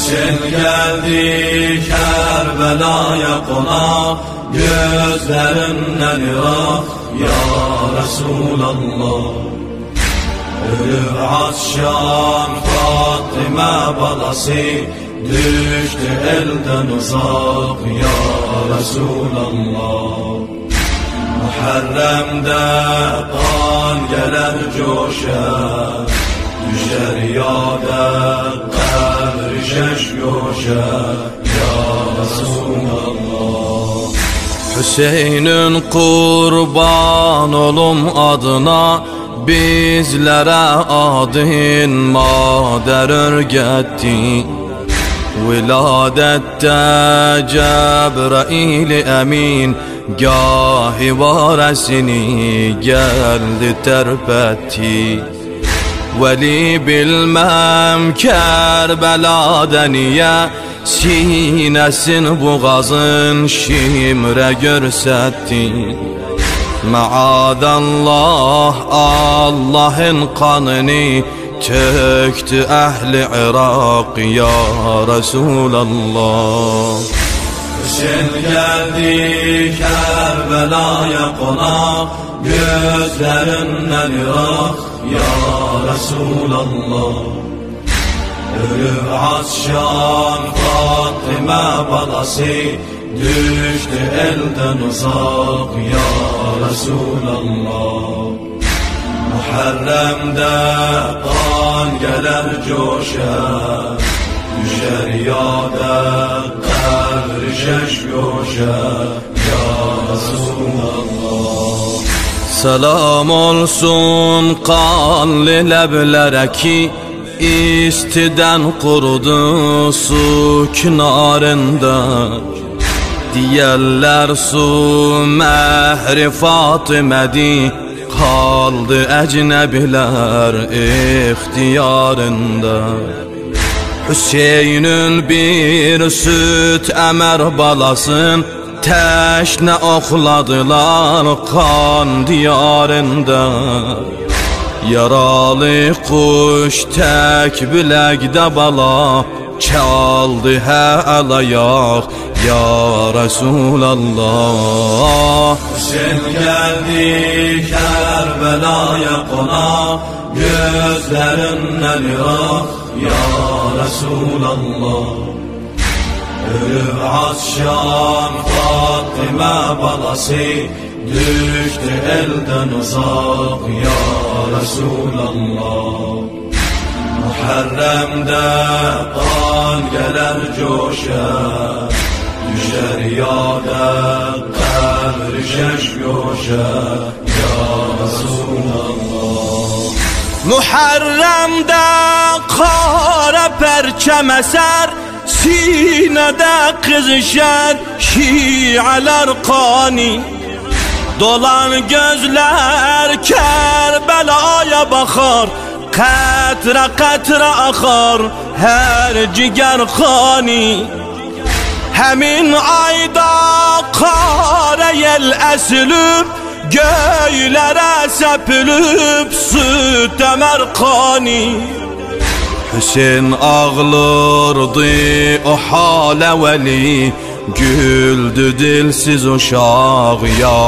Hüseyin geldi Kerbela'ya konak, gözlerinden ırak ya Resulallah. Ölür Atşan Fatıma balası, düştü elden uzak ya Resulallah. Muharrem'de kan gelir coşar, düşer yâde kabri şeş yoşar ya Resulallah. Hüseyin'in kurban olum adına, bizlere adın mader örgetti. Viladette Cebrail emin, gahi varesini geldi terpetti. Veli bilmem Kerbela'da niye, sinesin boğazın şimre görsetti. Maadallah Allah'ın kanını töktü ehli Irak ya Resulallah. Hüseyin geldi Kerbela'ya konak, gözlerinden ırak ya Resulallah. Ölür Atşan Fatıma balası, düştü elden uzak ya Resulallah. Muharrem'de kan gelir coşar, düşer yâde kabri şeş yoşar ya Resulallah. Selam olsun kanlı leblere ki, istiden kurudu su kenarında. Diyerler su mehri Fatıme'di, kaldı ecnebiler ihtiyarında. Hüseyin'in bir süt emer balasın, teşne okladılar kan diyarında. Yaralı kuş tek bilekde bala, çaldı el ayak ya Resulallah. Hüseyin geldi Kerbela'ya konak, gözlerinden ırak ya Resulallah. Ölür Atşan Fatıma balası, düştü elden uzak ya Resulallah. Muharrem'de kan gelir coşar, düşer yâde kabri şeş yoşar ya Resulallah. Muharrem'de kara perçem eser, sinede kızışar şialar kani. Dolan gözler Kerbela'ya bakar, katra katra akar her ciger khani. Hemin ayda kara yel esilip, göylere sepilip süt emer kani. Hüseyin ağlardı o hale veli, güldü dilsiz uşak ya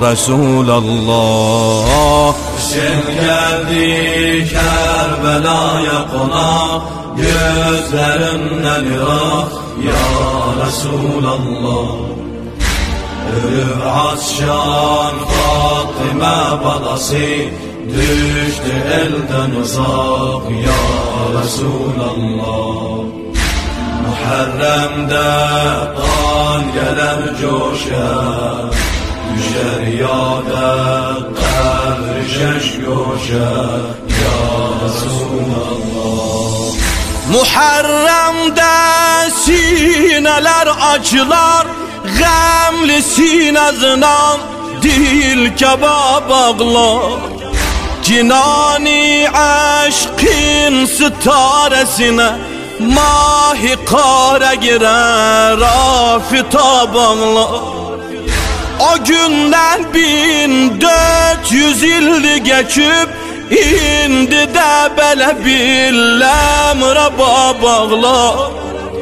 Resulallah. Hüseyin geldi Kerbela'ya konak, gözlerinden ırak ya Resulallah. Ölür Atşan Fatıma balası, düştü elden uzak ya Resulallah. Muharrem'de kan gelir coşar, düşer yâde kabri şeş yoşar ya Resulallah. Muharrem'de sineler acılar, gamli sinezden dil kebab ağlar. Cinani aşkın sitaresine mahi kara girer afitab ağlar. O günden 1400 yıl geçip, indi de belə bir ləmrə bağlar.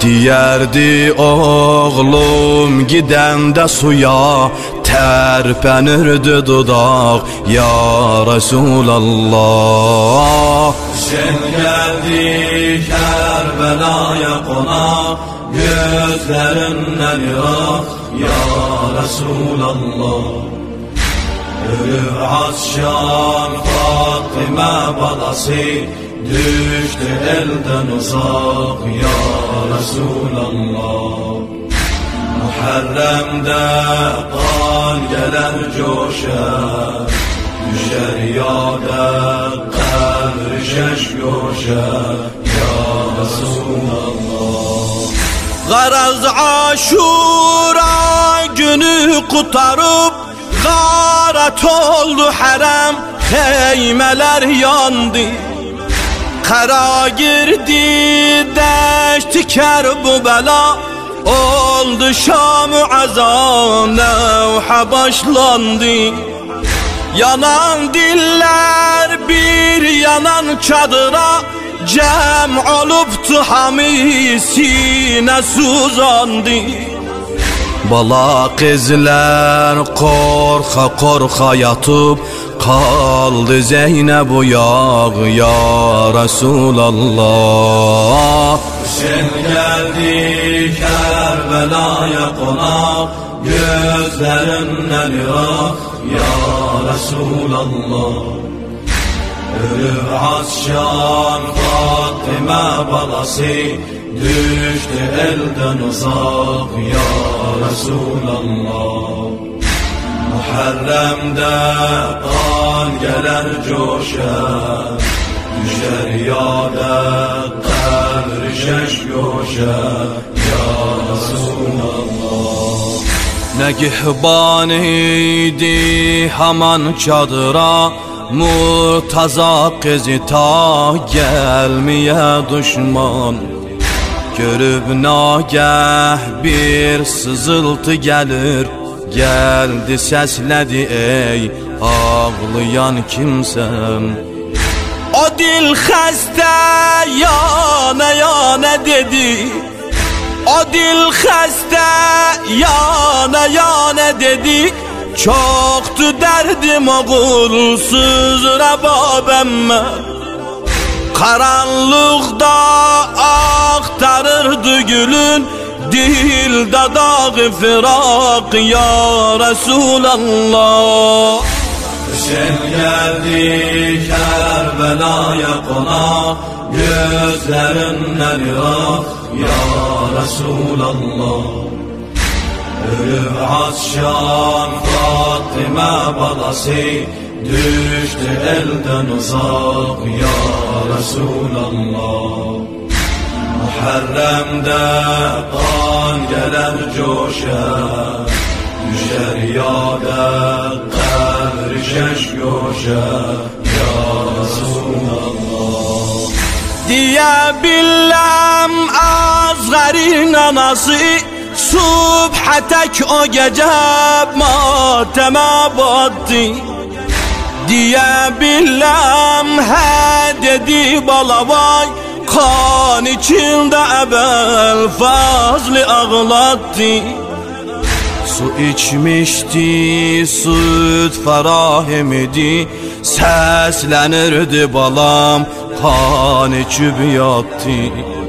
Diyerdi oğlum gidende suya, terpenirdi dudak ya Resulallah. Sen geldi Kerbela'ya konak, gözlerinden yak ya Resulallah. Ölür Asşan Fatime balası, düştü elden uzak ya Resulallah. Muharrem'de kan gelir coşar, düşer yâde kabr şeş göşer ya Resulallah. Garaz Aşura günü kurtarıp garat oldu harem, heymeler yandı. Kara girdi deşti Kerbela, oldu Şam-ı azam nevha başlandı. Yanan diller bir yanan çadıra, cem oluptu hami sine suzandı. Bala kızlar korka korka yatıp kaldı Zeynep yağ ya Resulallah. Sen geldi Kerbela'ya konak, gözlerinden yak ya Resulallah. Ölür Asşan Fatime balası, düştü elden uzak ya Resulallah. Muharrem'de kan gelir coşar, düşer yâde kabr şeş göşer ya Resulallah. Negihban idi haman çadıra, Murtaza kızı ta gelmeye düşman. Görüp nagah bir sızıltı gelir, geldi sesledi ey ağlayan kimsem. O dil xəstə yana yana dedi, o dil xəstə yana yana dedi. Çoktu derdim oğulsuz Rababemme, karanlıkta aktarırdı gülün, dilde dağı firak ya Resulallah. Sen geldi Kerbela'ya konak, gözlerinden yak ya Resulallah. Ölür Asşan Fatime balası, düştü elden uzak ya Resulallah. Muharrem'de kan gelir coşar, düşer yâde kabr şeş göşer ya Resulallah. Diye billem Azgar'ın anası, subha tek o gece mateme battı. Diye billem he dedi balavay, kan içinde ebel fazlı ağlattı. Su içmişti, süt ferahimdi, seslenirdi balam, kan içip yattı.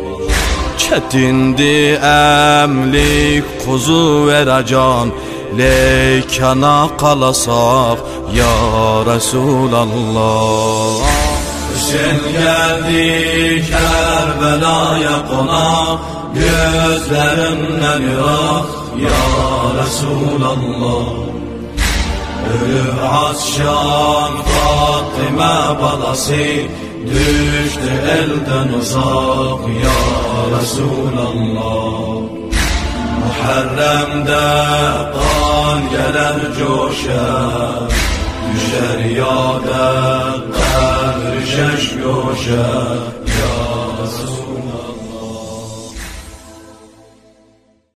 Çetindi emlik kuzu veracan, leykana kalasak ya Resulallah. Sen geldi Kerbela'ya konak, gözlerinden yak ya Resulallah. Ölür Asşan Fatime balası, düştü elden uzak ya Resulallah. Muharrem'de kan gelir coşar, düşer yâde kabr şeş göşer ya Resulallah.